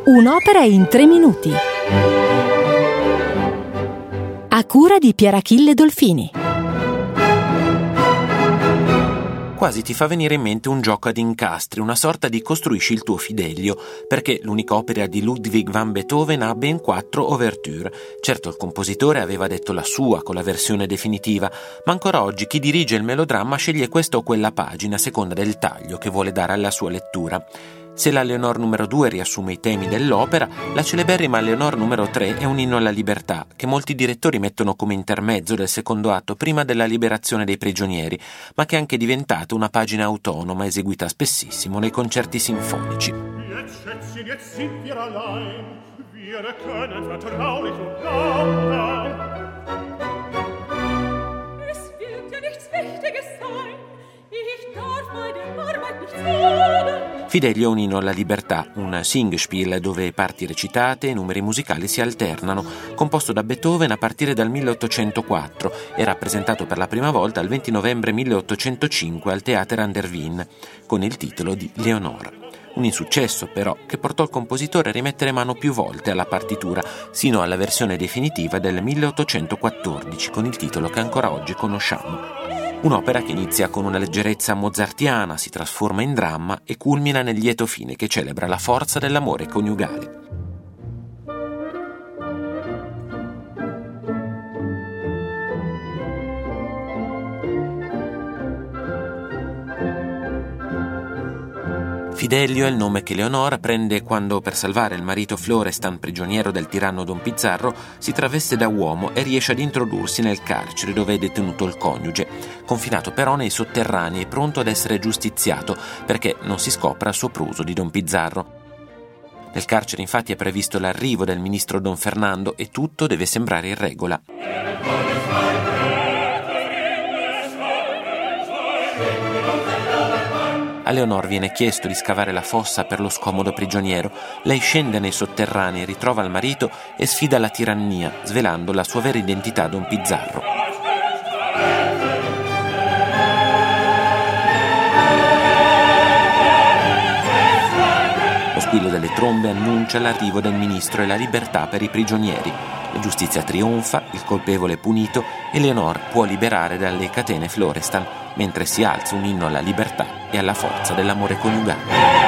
Un'opera in 3 minuti. A cura di Pierachille Dolfini. Quasi ti fa venire in mente un gioco ad incastri, una sorta di costruisci il tuo Fidelio, perché l'unica opera di Ludwig van Beethoven ha ben 4 ouverture. Certo, il compositore aveva detto la sua con la versione definitiva, ma ancora oggi chi dirige il melodramma sceglie questa o quella pagina a seconda del taglio che vuole dare alla sua lettura. Se la Leonore numero 2 riassume i temi dell'opera, la celeberrima Leonore numero 3 è un inno alla libertà, che molti direttori mettono come intermezzo del secondo atto prima della liberazione dei prigionieri, ma che è anche diventata una pagina autonoma eseguita spessissimo nei concerti sinfonici. Fidelio è un inno alla libertà, un Singspiel dove parti recitate e numeri musicali si alternano, composto da Beethoven a partire dal 1804 e rappresentato per la prima volta il 20 novembre 1805 al Theater an der Wien, con il titolo di Leonore. Un insuccesso però che portò il compositore a rimettere mano più volte alla partitura, sino alla versione definitiva del 1814 con il titolo che ancora oggi conosciamo. Un'opera che inizia con una leggerezza mozartiana, si trasforma in dramma e culmina nel lieto fine che celebra la forza dell'amore coniugale. Fidelio è il nome che Leonora prende quando, per salvare il marito Florestan, prigioniero del tiranno Don Pizarro, si traveste da uomo e riesce ad introdursi nel carcere dove è detenuto il coniuge, confinato però nei sotterranei e pronto ad essere giustiziato perché non si scopra il sopruso di Don Pizarro. Nel carcere infatti è previsto l'arrivo del ministro Don Fernando e tutto deve sembrare in regola. A Leonore viene chiesto di scavare la fossa per lo scomodo prigioniero. Lei scende nei sotterranei, ritrova il marito e sfida la tirannia, svelando la sua vera identità Don Pizarro. Lo squillo delle trombe annuncia l'arrivo del ministro e la libertà per i prigionieri. La giustizia trionfa, il colpevole è punito e Leonore può liberare dalle catene Florestan, mentre si alza un inno alla libertà e alla forza dell'amore coniugale.